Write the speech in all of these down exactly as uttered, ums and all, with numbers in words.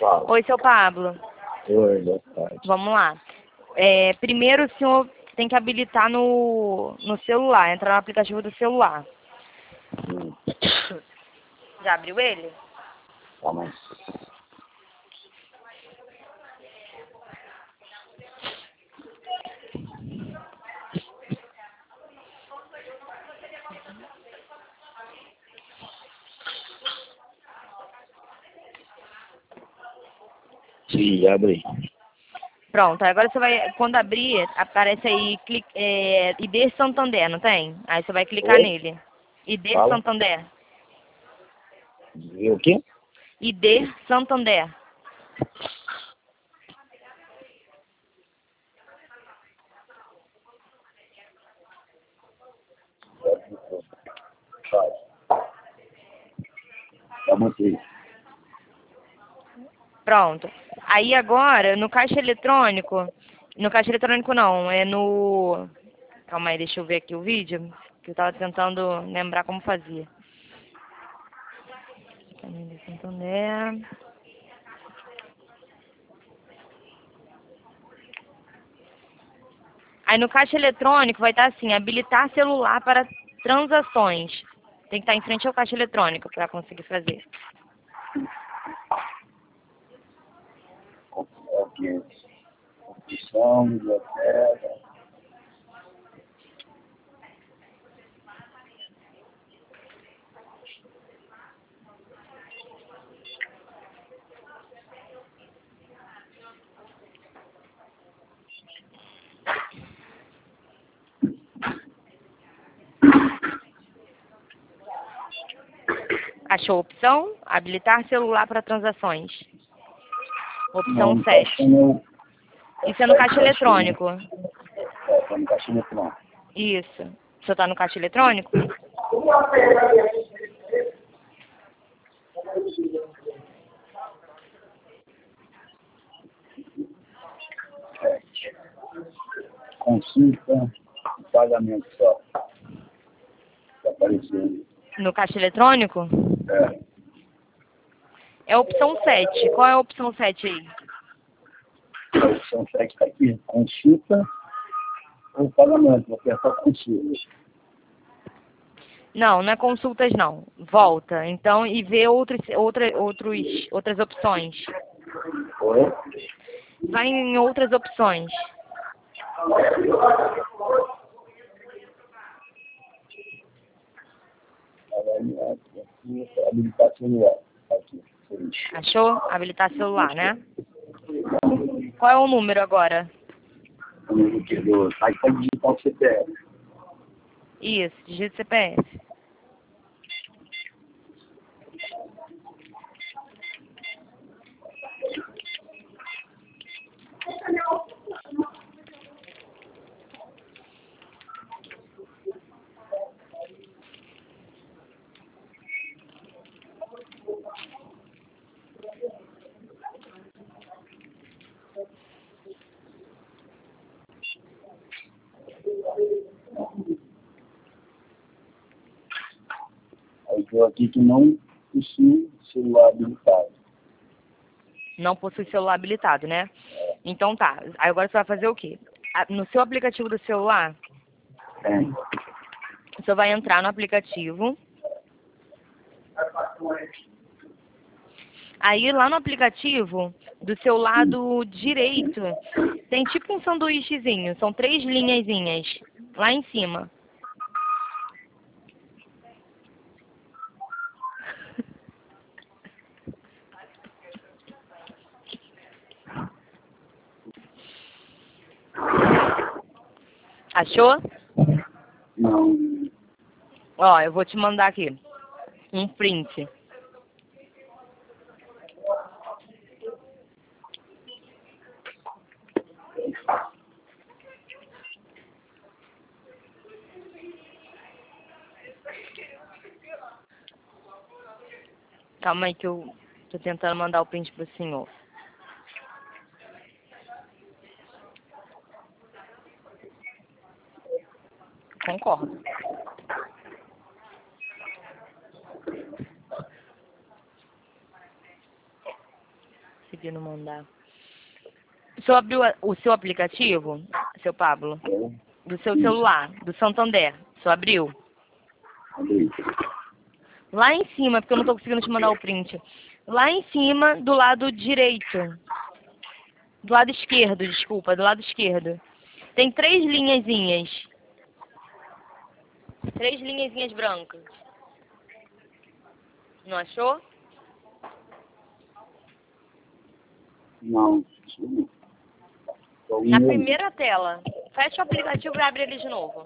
Fala. Oi, seu Pablo. Oi, boa tarde. Vamos lá. É, primeiro o senhor tem que habilitar no, no celular, entrar no aplicativo do celular. Hum, Já abriu ele? calma aí. Sim, abre. Pronto, agora você vai, quando abrir, aparece aí clique, é, I D Santander, não tem? Aí você vai clicar Oi? nele. I D Fala. Santander. E o quê? I D Santander. Faz. Calma aqui. Pronto. Aí agora, no caixa eletrônico, no caixa eletrônico não, é no... Calma aí, deixa eu ver aqui o vídeo, que eu tava tentando lembrar como fazia. Santander. Aí no caixa eletrônico vai estar assim, habilitar celular para transações. Tem que estar em frente ao caixa eletrônico para conseguir fazer. Ok. Opção, biblioteca. Achou a opção? Habilitar celular para transações. Opção Não, tá sete. sendo... Isso é no caixa eletrônico. É, tá no caixa eletrônico. Isso. O senhor está no caixa eletrônico? Consulta, pagamento só. Tá aparecendo. No caixa eletrônico? É. É a opção sete. Qual é a opção sete aí? A opção sete está aqui. Consulta ou pagamento. Vou apertar consulta. Não, não é consultas não. Volta. Então, e vê outros, outra, outros, outras opções. Oi? Vai em outras opções. Habilitar celular. Aqui. Feliz. Achou? Habilitar celular, né? Qual é o número agora? O número que do site para digitar o C P F. Isso, digita C P F. Aí eu aqui que não possui celular habilitado. Não possui celular habilitado, né? Então tá. Aí agora você vai fazer o quê? A- No seu aplicativo do celular, Tem. você vai entrar no aplicativo. Aí lá no aplicativo, do seu lado direito, tem tipo um sanduíchezinho. São três linhazinhas lá em cima. Achou? Não. Ó, eu vou te mandar aqui um print. Calma aí que eu tô tentando mandar o print pro senhor. Concordo. conseguindo mandar. O senhor abriu a- o seu aplicativo, seu Pablo? É, Do seu sim. celular, do Santander. O senhor abriu? Abri. Lá em cima, porque eu não estou conseguindo te mandar o print. Lá em cima, do lado direito. Do lado esquerdo, desculpa, do lado esquerdo. Tem três linhazinhas. Três linhazinhas brancas. Não achou? Não, sim. Só um Na mesmo. primeira tela. Fecha o aplicativo e abre ele de novo.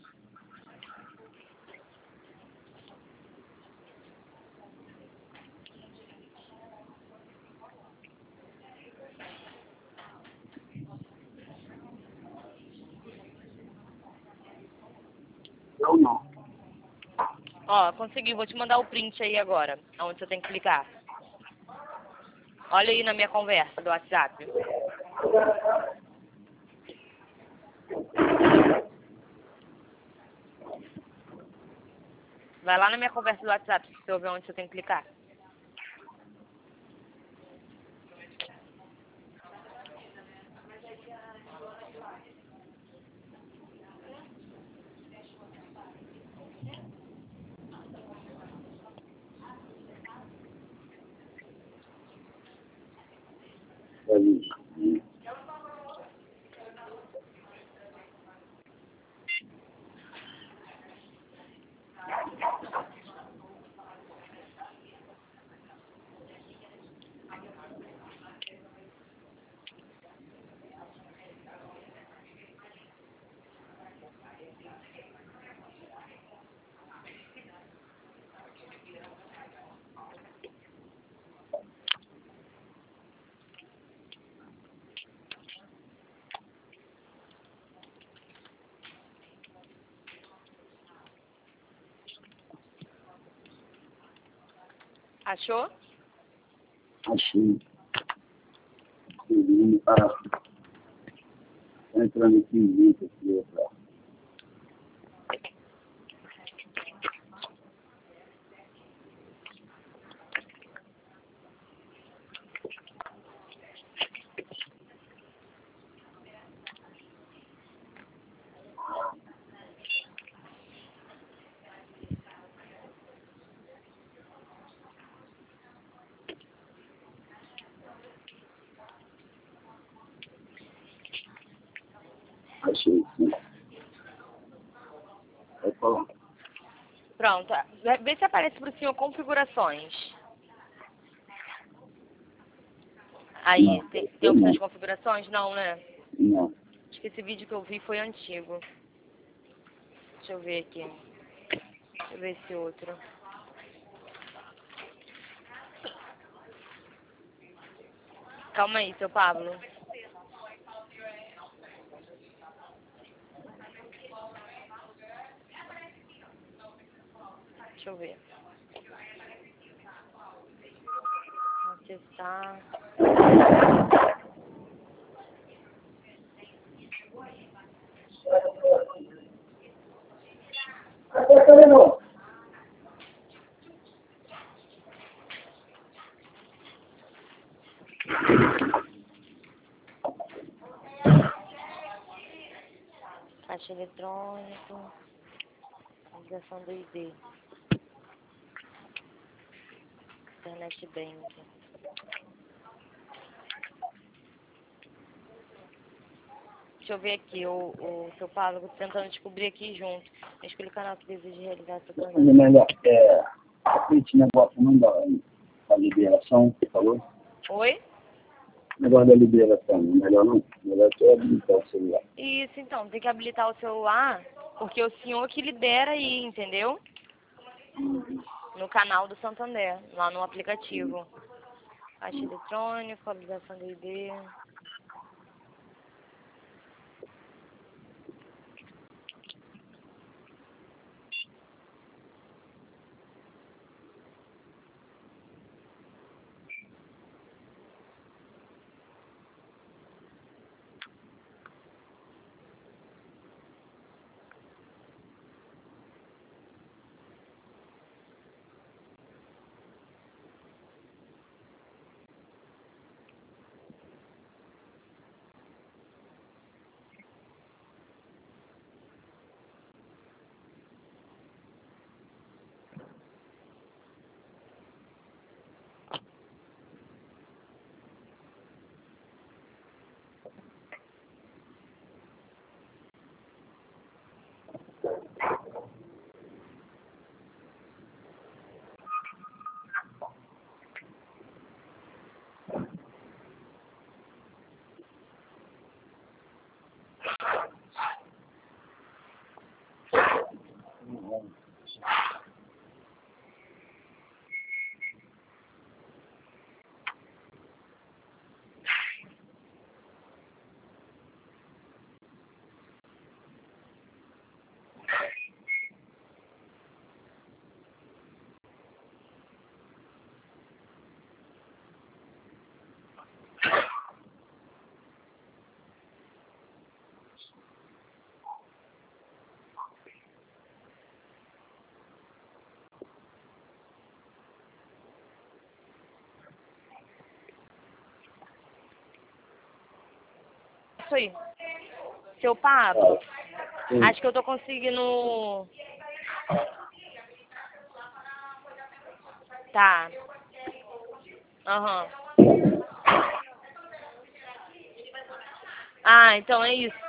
Eu não. Ó, consegui. Vou te mandar o print aí agora. Onde você tem que clicar. Olha aí na minha conversa do WhatsApp. Vai lá na minha conversa do WhatsApp, se você ver onde você tem que clicar. Aí, Achou? achei. Seguindo para entrando aqui em link aqui, ó. Achei, sim. Vai falar. Pronto. Vê se aparece para o senhor configurações. Aí, Não, tem, tem eu opções não. de configurações? Não, né? Não. Acho que esse vídeo que eu vi foi antigo. Deixa eu ver aqui. Deixa eu ver esse outro. Calma aí, seu Pablo. Deixa eu ver. Aqui está. Caixa eletrônico. Ligação do I D. Internet Bank. Deixa eu ver aqui, o, o seu Pablo, tô tentando descobrir aqui junto. Deixa eu clicar no que deseja realizar essa Mas transação. melhor, é, esse negócio não dá, a liberação, por favor. Oi? Negócio da liberação, não é melhor não. Melhor só habilitar o celular. Isso, então, tem que habilitar o celular, porque o senhor que libera aí, entendeu? No canal do Santander, lá no aplicativo. Caixa eletrônico, habilitação do I D. Isso aí. Seu Pablo, Sim. acho que eu tô conseguindo... Tá. Aham. Ah, então é isso.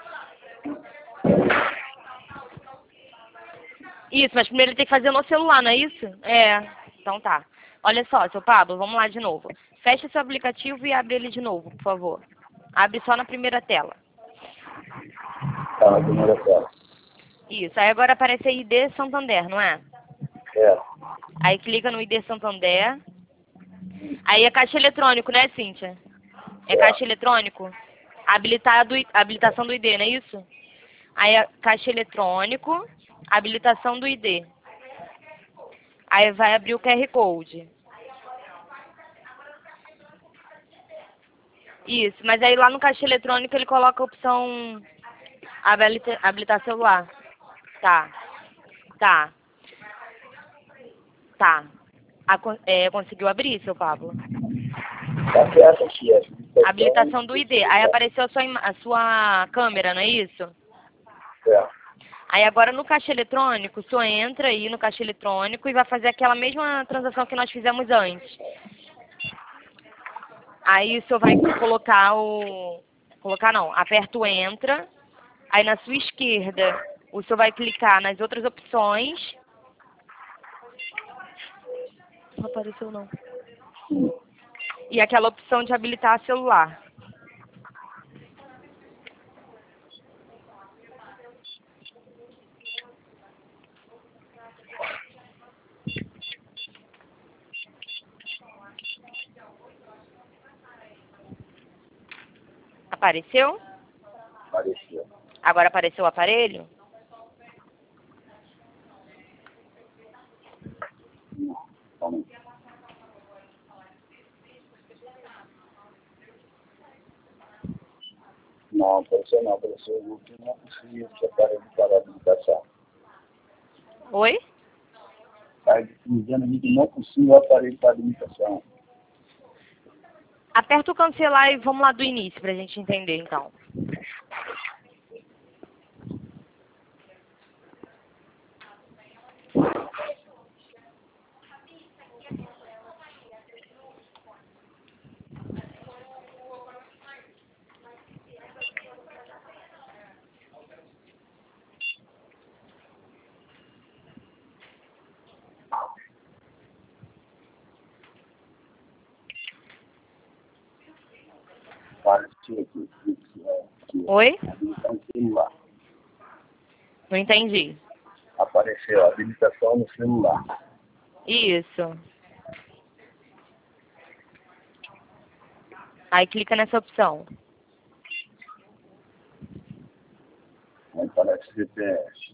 Isso, mas primeiro ele tem que fazer no celular, não é isso? É. Então tá. Olha só, seu Pablo, vamos lá de novo. Fecha seu aplicativo e abre ele de novo, por favor. Abre só na primeira tela. Tá, na primeira tela. Isso. Aí agora aparece I D Santander, não é? É. Aí clica no I D Santander. Aí é caixa eletrônico, né, Cíntia? É caixa eletrônico? Habilitado, habilitação do I D, não é isso? Aí é caixa eletrônico, habilitação do I D. Aí vai abrir o Q R Code. Isso, mas aí lá no caixa eletrônico ele coloca a opção habilita, habilitar celular. Tá, tá, tá. A, é, conseguiu abrir, seu Pablo? Tá certo aqui, é. Habilitação do I D. Aí apareceu a sua, ima- a sua câmera, não é isso? É. Aí agora no caixa eletrônico, o senhor entra aí no caixa eletrônico e vai fazer aquela mesma transação que nós fizemos antes. Aí o senhor vai colocar o... Colocar não, aperta o entra. Aí na sua esquerda, o senhor vai clicar nas outras opções. Não apareceu não. E aquela opção de habilitar celular. Apareceu? Apareceu. Agora apareceu o aparelho? Vamos. Não, apareceu não. Apareceu o último, não consegui esse aparelho para a habilitação. Oi? Está dizendo aqui que não possui o aparelho para habilitação. Aperta o cancelar e vamos lá do início pra gente entender então. Apareceu aqui. aqui, Oi? habilitação celular. Não entendi. Apareceu habilitação no celular. Isso. Aí clica nessa opção. Aí parece G P S.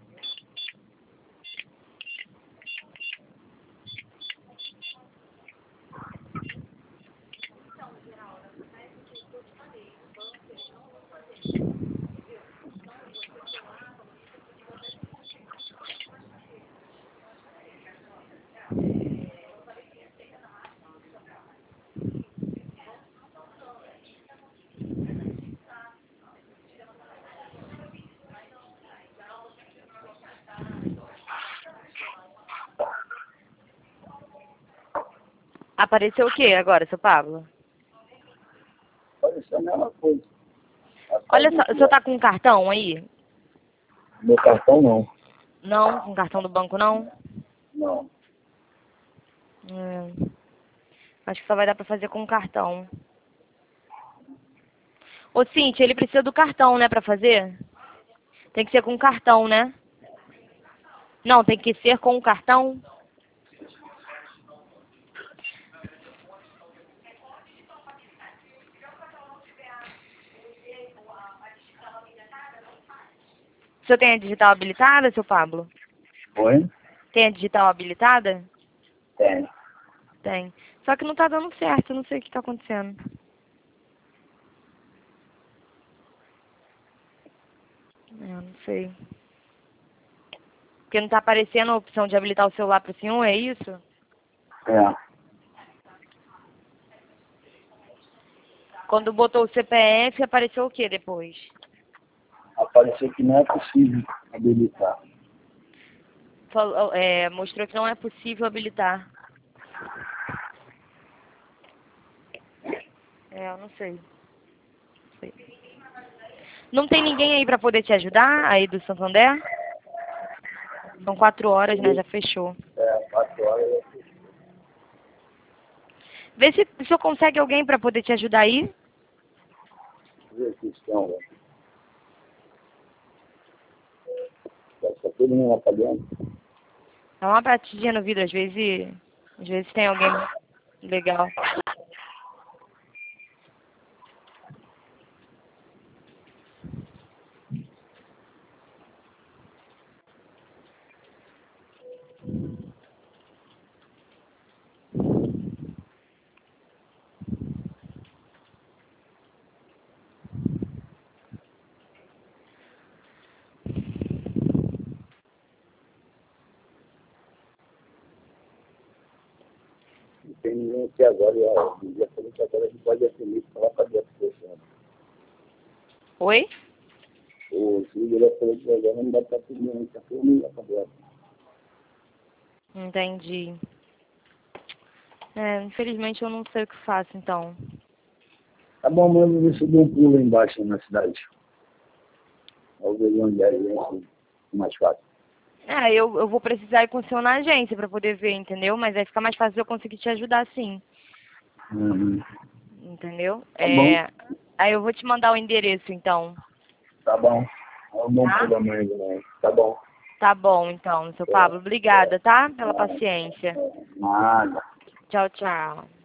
Apareceu o que agora, seu Pablo? Apareceu a mesma coisa. Olha só, o senhor tá com um cartão aí? Meu cartão não. Não? Com cartão do banco não? Não. Hum, acho que só vai dar pra fazer com um cartão. Ô, Cíntia, ele precisa do cartão, né, pra fazer? Tem que ser com cartão, né? Não, tem que ser com o cartão. O senhor tem a digital habilitada, seu Pablo? Oi? Tem a digital habilitada? Tem. Tem. Só que não tá dando certo, eu não sei o que tá acontecendo. Eu não sei. Porque não tá aparecendo a opção de habilitar o celular pro senhor, é isso? É. Quando botou o C P F, apareceu o que depois? Apareceu que não é possível habilitar. Falou, é, mostrou que não é possível habilitar. É, eu não sei. Não sei. Não tem ninguém aí pra poder te ajudar, aí do Santander? São quatro horas, né? Já fechou. É, quatro horas. Vê se o senhor consegue alguém pra poder te ajudar aí. Deixa eu ver aqui, estão, velho. Tá todo mundo apagando. Dá uma batidinha no vidro, às vezes, às vezes tem alguém legal. Não tem ninguém aqui agora. E, ó, no dia seguinte agora a gente pode assumir que falar para dentro do pessoal. Oi? O juiz falou que agora não dá para tudo não, tá todo mundo apagando. Entendi. É, infelizmente eu não sei o que faço, então. Tá bom, mano, ver se eu dou um pulo aí embaixo na cidade. Vou ver onde é, é mais fácil. É, eu, eu vou precisar ir com o senhor na agência pra poder ver, entendeu? Mas aí fica mais fácil eu conseguir te ajudar, sim. Uhum. Entendeu? Tá bom, É, aí eu vou te mandar o endereço, então. tá bom. É um bom Tá? pulo amanhã, né? Tá bom. Tá bom, então, seu Pablo. Obrigada, tá? Pela paciência. Nada. Tchau, tchau.